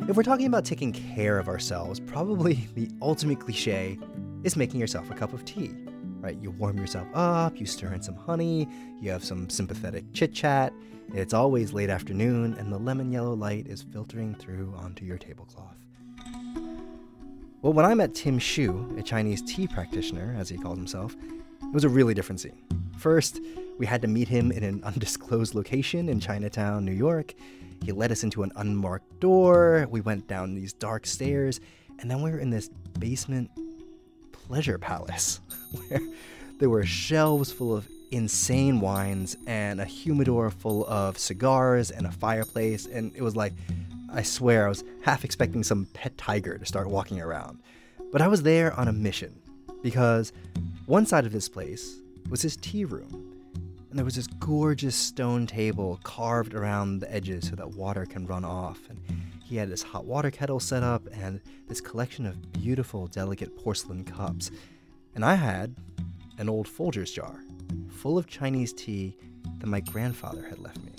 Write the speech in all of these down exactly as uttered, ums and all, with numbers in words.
If we're talking about taking care of ourselves, probably the ultimate cliche is making yourself a cup of tea, right? You warm yourself up, you stir in some honey, you have some sympathetic chit-chat. It's always late afternoon, and the lemon yellow light is filtering through onto your tablecloth. Well, when I met Tim Xu, a Chinese tea practitioner, as he called himself, it was a really different scene. First, we had to meet him in an undisclosed location in Chinatown, New York. He led us into an unmarked door. We went down these dark stairs, and then we were in this basement pleasure palace where there were shelves full of insane wines and a humidor full of cigars and a fireplace. And it was like, I swear, I was half expecting some pet tiger to start walking around. But I was there on a mission because one side of this place was his tea room. And there was this gorgeous stone table carved around the edges so that water can run off. And he had this hot water kettle set up and this collection of beautiful, delicate porcelain cups. And I had an old Folgers jar full of Chinese tea that my grandfather had left me.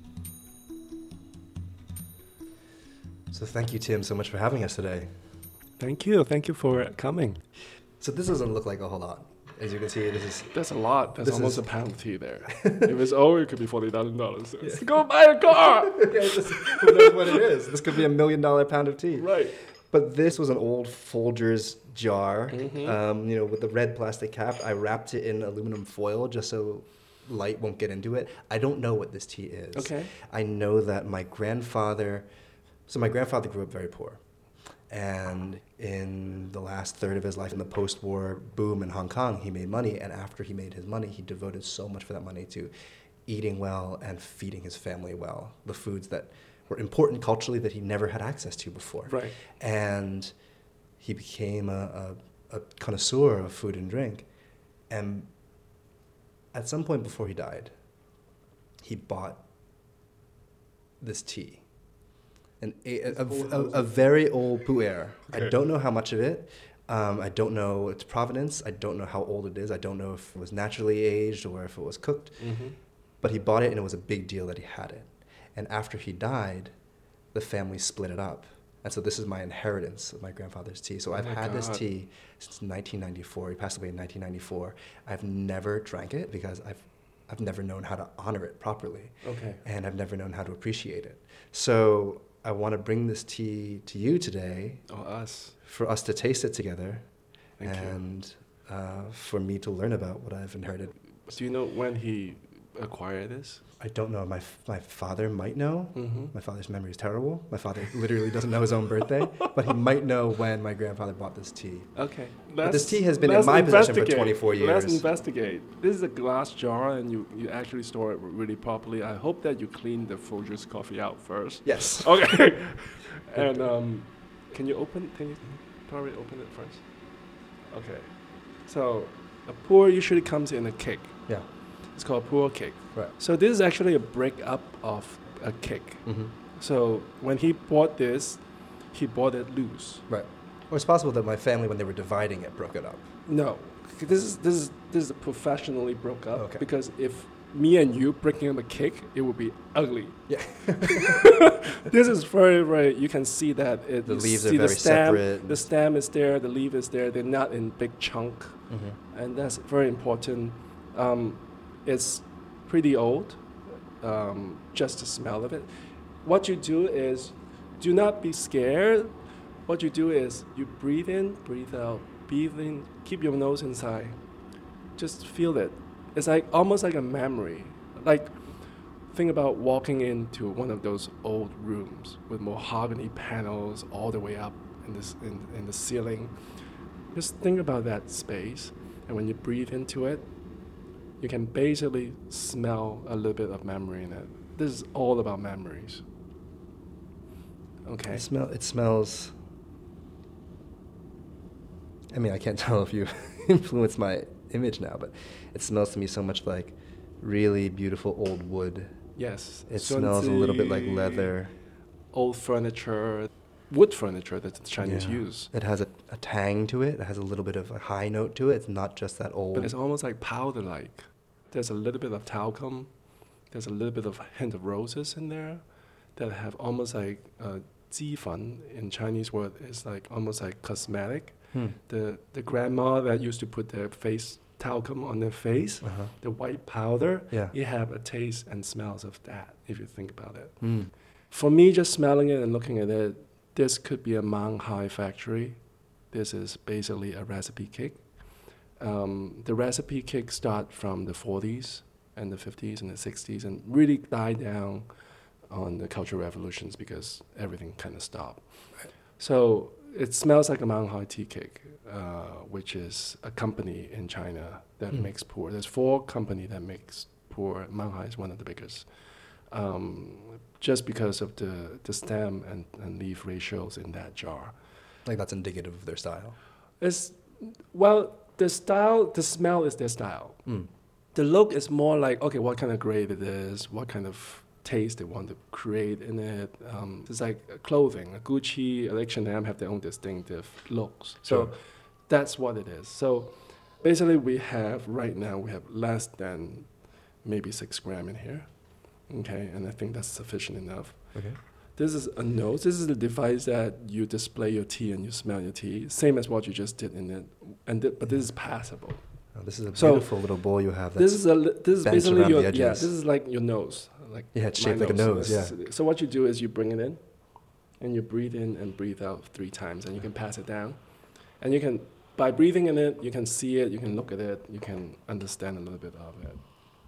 So thank you, Tim, so much for having us today. Thank you. Thank you for coming. So this doesn't look like a whole lot. As you can see, this is... That's a lot. That's this almost is, a pound of tea there. If it's over, it could be forty thousand dollars. Yeah. Go buy a car! Yeah, just, who knows what it is? This could be a million dollar pound of tea. Right. But this was an old Folgers jar, Mm-hmm. um, you know, with the red plastic cap. I wrapped it in aluminum foil just so light won't get into it. I don't know what this tea is. Okay. I know that my grandfather... So my grandfather grew up very poor. And in the last third of his life, in the post-war boom in Hong Kong, he made money. And after he made his money, he devoted so much for that money to eating well and feeding his family well, the foods that were important culturally that he never had access to before. Right. And he became a, a, a connoisseur of food and drink. And at some point before he died, he bought this tea. An, a, a, a, a very old pu'er. Okay. I don't know how much of it. Um, I don't know its provenance. I don't know how old it is. I don't know if it was naturally aged or if it was cooked. Mm-hmm. But he bought it, and it was a big deal that he had it. And after he died, the family split it up. And so this is my inheritance of my grandfather's tea. So Oh I've my had this God. tea since nineteen ninety-four. He passed away in nineteen ninety-four. I've never drank it because I've I've never known how to honor it properly. Okay. And I've never known how to appreciate it. So I want to bring this tea to you today Oh, us. for us to taste it together. Thank you. and uh, for me to learn about what I've inherited. Do you know when he acquired this? I don't know. My f- my father might know. Mm-hmm. My father's memory is terrible. My father literally doesn't know his own birthday, but he might know when my grandfather bought this tea. Okay. But this Let's- tea has been in let's my possession for investigate. twenty-four Let's years. investigate. This is a glass jar, and you, you actually store it really properly. I hope that you clean the Folgers coffee out first. Yes. Okay. And um, can you open? Can you probably open it first? Okay. So a pour usually comes in a cake. Yeah. It's called pour cake. Right. So this is actually a break-up of a cake. Mm-hmm. So when he bought this, he bought it loose. Right. Or it's possible that my family, when they were dividing it, broke it up. No, this is this is this is professionally broke up. Okay. Because if me and you breaking up a cake, it would be ugly. Yeah. This is very very. You can see that it. The you leaves are see very the stem, separate. The stem is there. The leaf is there. They're not in big chunk, Mm-hmm. and that's very important. Um, it's pretty old. Um, just the smell of it. What you do is, do not be scared. What you do is you breathe in, breathe out, breathe in, keep your nose inside. Just feel it. It's like almost like a memory. Like think about walking into one of those old rooms with mahogany panels all the way up in this in, in the ceiling. Just think about that space, and when you breathe into it, you can basically smell a little bit of memory in it. This is all about memories. Okay. It, smell, it smells... I mean, I can't tell if you influenced my image now, but it smells to me so much like really beautiful old wood. Yes. It smells a little bit like leather. Old furniture, wood furniture that the Chinese Yeah. use. It has a, a tang to it. It has a little bit of a high note to it. It's not just that old. But it's almost like powder-like. There's a little bit of talcum. There's a little bit of hint of roses in there that have almost like uh, jifen in Chinese word is like almost like cosmetic. Hmm. The the grandma that used to put their face talcum on their face, Uh-huh. the white powder, Yeah. you have a taste and smells of that if you think about it. Hmm. For me, just smelling it and looking at it, this could be a Mang Hai factory. This is basically a recipe cake. Um, the recipe cake start from the forties and the fifties and the sixties and really died down on the Cultural Revolutions because everything kind of stopped. Right. So it smells like a Mang Hai tea cake, uh, which is a company in China that Hmm. makes pour. There's four company that makes pour. Mang Hai is one of the biggest. Um, just because of the, the stem and, and leaf ratios in that jar. Like that's indicative of their style. It's, well, the style, the smell is their style. Mm. The look is more like, okay, what kind of grade it is, what kind of taste they want to create in it. Um, it's like clothing. Gucci, H and M have their own distinctive looks. So Sure. that's what it is. So basically we have, right now, we have less than maybe six gram in here. Okay, and I think that's sufficient enough. Okay. This is a nose. This is the device that you display your tea and you smell your tea, same as what you just did in it. And th- but this is passable. Oh, this is a So, beautiful little bowl you have. This That's, is a li- this is bent basically around your the yeah. edges. This is like your nose. Like yeah, it's my shaped like a nose. Yeah. So what you do is you bring it in, and you breathe in and breathe out three times, and you can pass it down, and you can by breathing in it, you can see it, you can look at it, you can understand a little bit of it.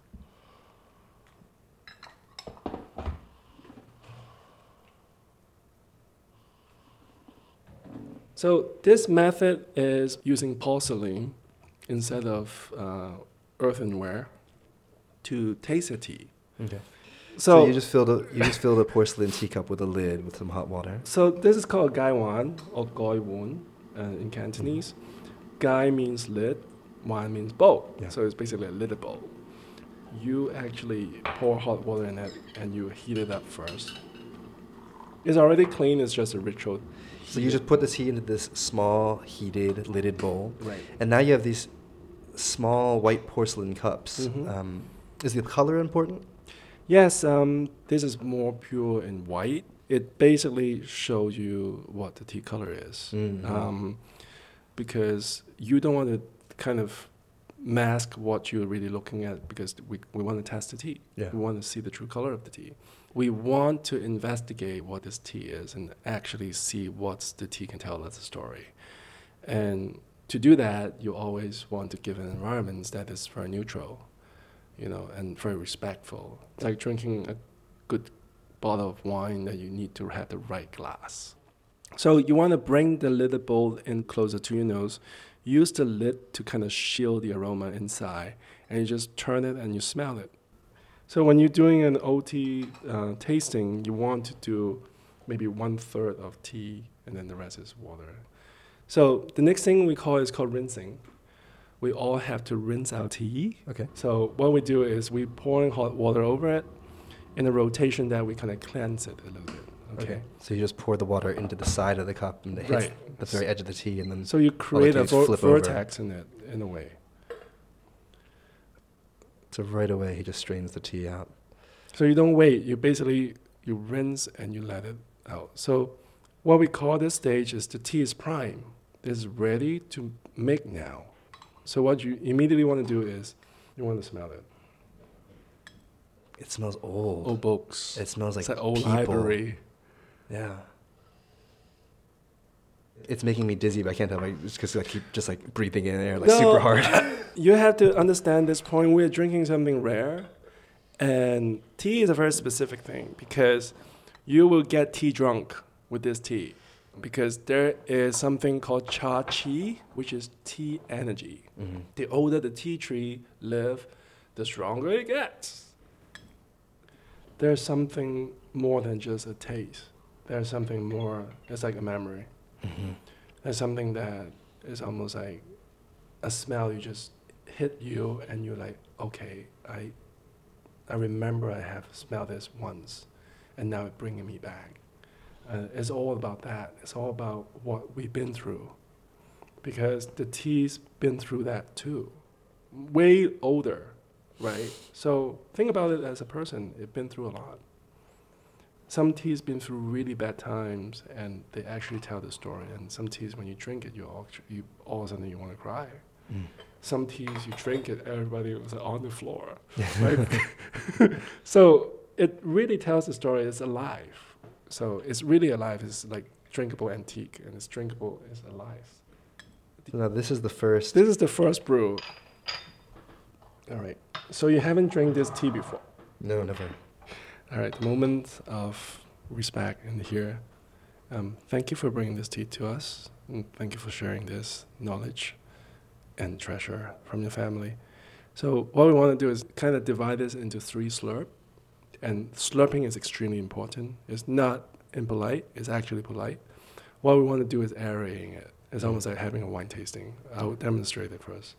So this method is using porcelain instead of uh, earthenware to taste a tea. Okay. So, So, you just filled a you just filled a porcelain teacup with a lid with some hot water. so this is called gai wan or goi wun uh, in Cantonese. Gai means lid, wan means bowl. Yeah. So it's basically a lid bowl. You actually pour hot water in it and you heat it up first. It's already clean. It's just a ritual. So you just put the tea into this small heated lidded bowl, Right. and now you have these small white porcelain cups. Mhm. Um, is the color important? Yes, um, this is more pure and white. It basically shows you what the tea color is. Mhm. Um, because you don't want to kind of mask what you're really looking at because we, we want to test the tea. Yeah. We want to see the true color of the tea. We want to investigate what this tea is and actually see what the tea can tell us a story. And to do that, you always want to give an environment that is very neutral, you know, and very respectful. It's like drinking a good bottle of wine that you need to have the right glass. So you want to bring the lid bowl in closer to your nose. Use the lid to kind of shield the aroma inside, and you just turn it and you smell it. So when you're doing an O T uh, tasting, you want to do maybe one third of tea, and then the rest is water. So the next thing we call is called rinsing. We all have to rinse our tea. Okay. So what we do is we pour hot water over it in a rotation that we kind of cleanse it a little bit. Okay. So you just pour the water into the side of the cup and it hits Right. the very edge of the tea, and then So you create a taste vo- flip over. vortex in it, in a way. so right away he just strains the tea out. So you don't wait. You basically, you rinse and you let it out. So what we call this stage is the tea is prime. It's ready to make now. So what you immediately want to do is you want to smell it. It smells old. Old books. It smells like It's like old people. library. Yeah. It's making me dizzy, but I can't help it just because I keep just like breathing in air like No. super hard. You have to understand this point. We're drinking something rare, and tea is a very specific thing because you will get tea drunk with this tea because there is something called cha qi, which is tea energy. Mhm. The older the tea tree live, the stronger it gets. There's something more than just a taste. There's something more. It's like a memory. Mhm. There's something that is almost like a smell. You just hit you, and you're like, okay, I, I remember I have smelled this once, and now it's bringing me back. Uh, it's all about that. It's all about what we've been through, because the tea's been through that too, way older, right? So think about it as a person. It's been through a lot. Some tea's been through really bad times, and they actually tell the story. And some teas, when you drink it, you all, you all of a sudden you want to cry. Mm. Some teas, you drink it, everybody was on the floor. Right? So it really tells the story. It's alive. So it's really alive. It's like drinkable antique, and it's drinkable. It's alive. So now this is the first. This is the first brew. All right. So you haven't drank this tea before. No, never. All right, moment of respect in here. Um, thank you for bringing this tea to us, and thank you for sharing this knowledge and treasure from your family. So what we want to do is kind of divide this into three slurp, and slurping is extremely important. It's not impolite, it's actually polite. What we want to do is aerating it. It's almost like having a wine tasting. I will demonstrate it for us.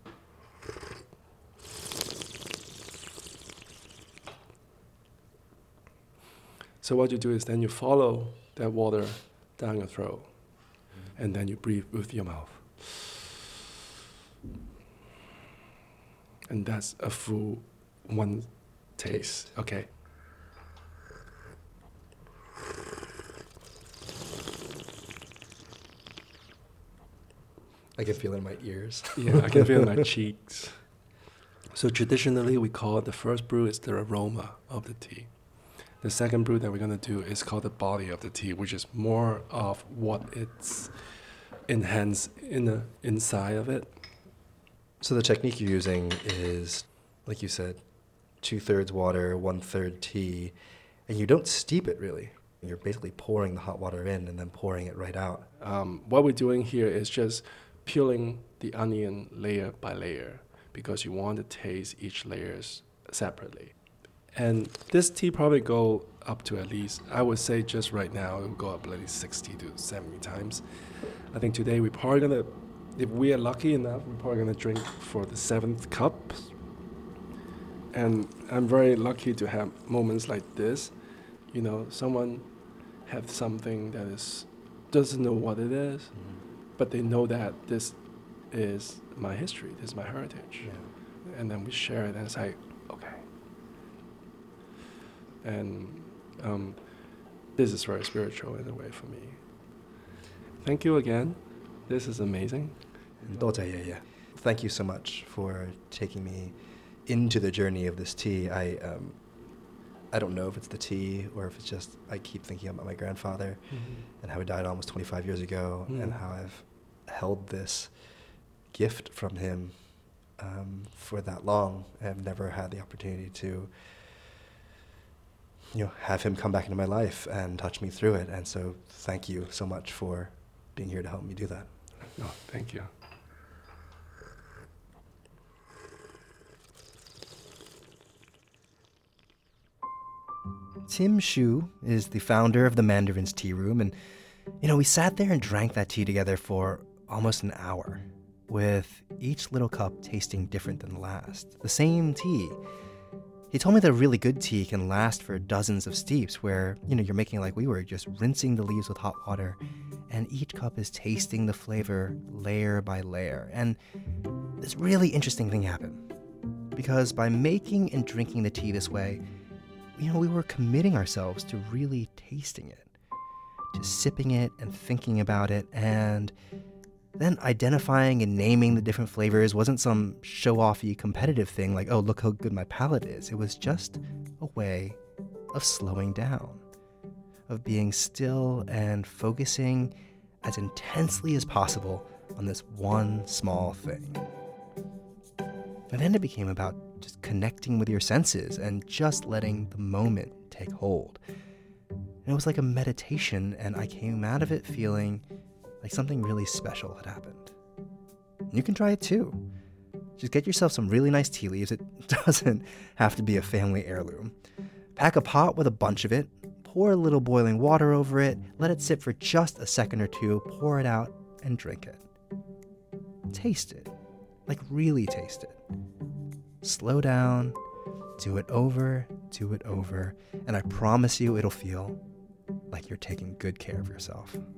So what you do is then you follow that water down your throat, and then you breathe with your mouth. And that's a full one taste, okay? I can feel it in my ears. Yeah, I can feel it in my cheeks. So traditionally we call it the first brew is the aroma of the tea. The second brew that we're going to do is called the body of the tea, which is more of what it's enhanced in the inside of it. So the technique you're using is, like you said, two-thirds water, one-third tea, and you don't steep it really. You're basically pouring the hot water in and then pouring it right out. Um, what we're doing here is just peeling the onion layer by layer because you want to taste each layers separately. And this tea probably go up to at least, I would say just right now, it will go up at least sixty to seventy times. I think today we're probably going to, if we are lucky enough, we're probably going to drink for the seventh cup. And I'm very lucky to have moments like this. You know, someone have something that is, doesn't know what it is, mm-hmm. but they know that this is my history, this is my heritage. Yeah. And then we share it and it's like, okay. And um, this is very spiritual in a way for me. Thank you again. This is amazing. Thank you so much for taking me into the journey of this tea. I um, I don't know if it's the tea or if it's just I keep thinking about my grandfather mm-hmm. and how he died almost twenty-five years ago mm. and how I've held this gift from him um, for that long. I've never had the opportunity to you know, have him come back into my life and touch me through it. And so thank you so much for being here to help me do that. No, thank you. Tim Xu is the founder of the Mandarin's Tea Room, and you know, we sat there and drank that tea together for almost an hour, with each little cup tasting different than the last. The same tea. He told me that a really good tea can last for dozens of steeps where, you know, you're making like we were, just rinsing the leaves with hot water, and each cup is tasting the flavor layer by layer. And this really interesting thing happened, because by making and drinking the tea this way, you know, we were committing ourselves to really tasting it, to sipping it and thinking about it, and then identifying and naming the different flavors wasn't some show-offy competitive thing like, oh, look how good my palate is. It was just a way of slowing down, of being still and focusing as intensely as possible on this one small thing. And then it became about just connecting with your senses and just letting the moment take hold. And it was like a meditation, and I came out of it feeling like something really special had happened. You can try it too. Just get yourself some really nice tea leaves. It doesn't have to be a family heirloom. Pack a pot with a bunch of it, pour a little boiling water over it, let it sit for just a second or two, pour it out, and drink it. Taste it. Like really taste it. Slow down, do it over, do it over, and I promise you it'll feel like you're taking good care of yourself.